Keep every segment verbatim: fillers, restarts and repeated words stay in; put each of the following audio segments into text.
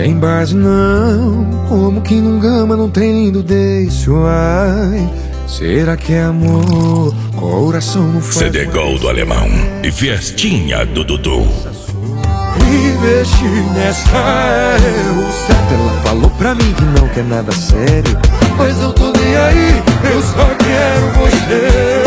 Sem base não, como que não gama não tem lindo desse, ai. Será que é amor? Coração não faz. C D Gol do Alemão e Fiestinha do Dudu. Investi nessa é o certo. Ela falou pra mim que não quer nada sério, mas eu tô nem aí, eu só quero você.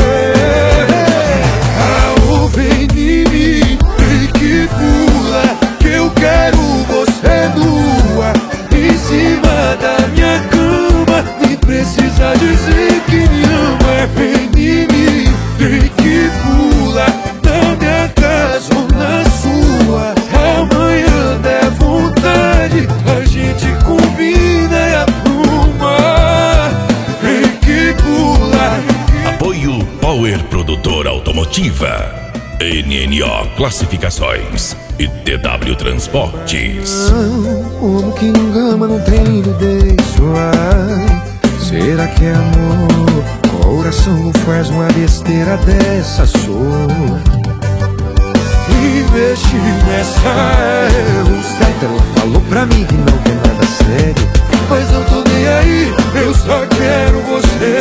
Ah, vem em mim e que pula, que eu quero você nua em cima da minha cama. Nem precisa dizer que me ama. Vem em mim e que pula na minha casa ou na sua. Amanhã der vontade, a gente combina e apruma. Vem que pula. Apoio Power Produtora Automotiva, N N O Classificações e T W Transportes. Como que não gama não tem lindo desse, ai. Será que é amor? Coração não faz uma besteira dessa, sou. Investi nessa é o certo. Ela falou pra mim que não quer nada sério, mas eu tô nem aí, eu só quero você.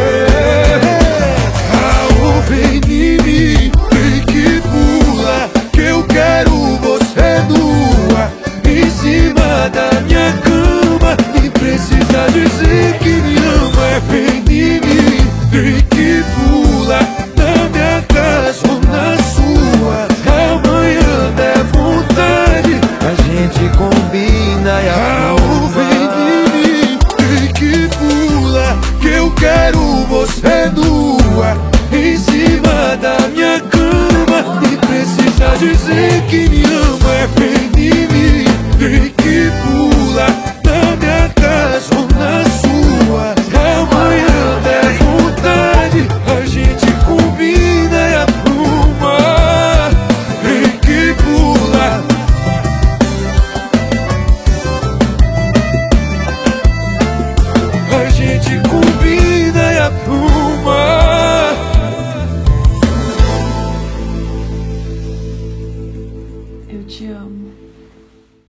Ah, vem em mim e que pula, que eu quero você nua em cima da minha cama. Nem precisa dizer que me ama. Vem em mim e que pula na minha casa ou na sua. Amanhã der vontade, a gente combina e aprova. Vem em mim e que pula, que eu quero você nua em cima da minha cama. Nem precisa dizer que me ama. Vem em mim e que pula na minha casa ou na sua. Amanhã der vontade, a gente combina e apruma. Vem que pula. A gente combina e apruma.